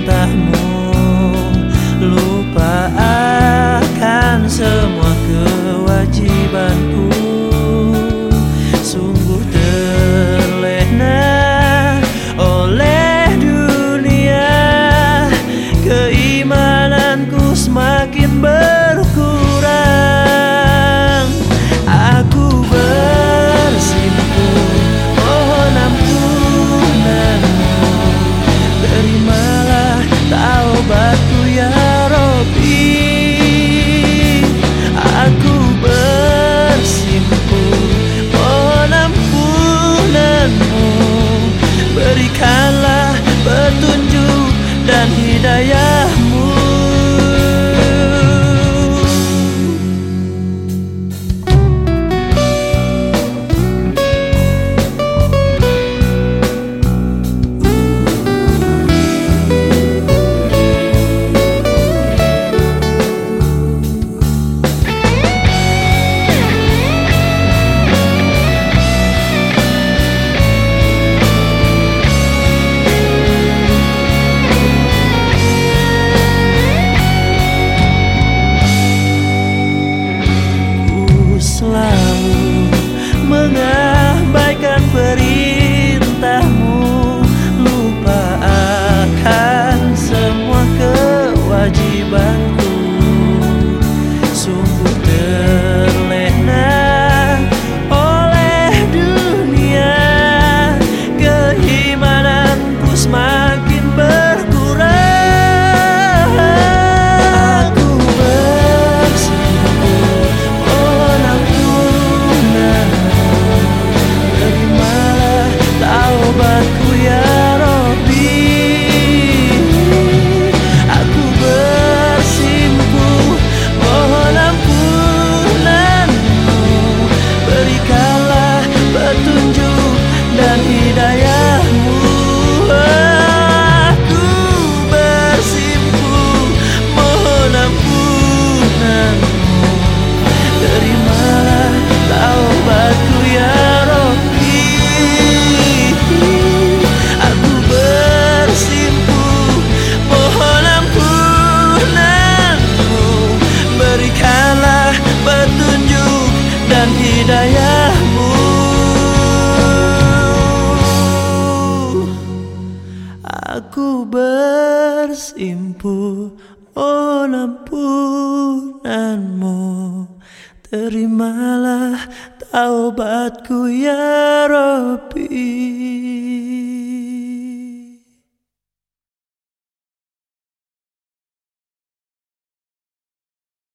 perintahmu, lupa akan semua kewajibanku. Sungguh terlena oleh dunia, keimananku semakin berkurang. Aku bersimpu mohon ampunanmu, terimalah taubatku ya Robbi. Aku bersimpu mohon ampunanmu, berikanlah petunjuk dan hidayahmu. Selalu mengabaikan perintahmu, lupa akan semua kewajibanku. Sungguh terlena oleh dunia, keimananku semakin berkurang. Aku bersimpu mohon ampunanmu, terimalah taubatku ya Robbi. Aku bersimpu mohon ampunanmu, berikanlah petunjuk dan hidayahmu. Aku bersimpu mohon ampunanmu, terimalah taubatku ya Robbi. Aku bersimpu mohon ampunanmu, berikanlah petunjuk dan hidayahmu. Aku bersimpu mohon ampunanmu, terimalah taubatku ya Robbi.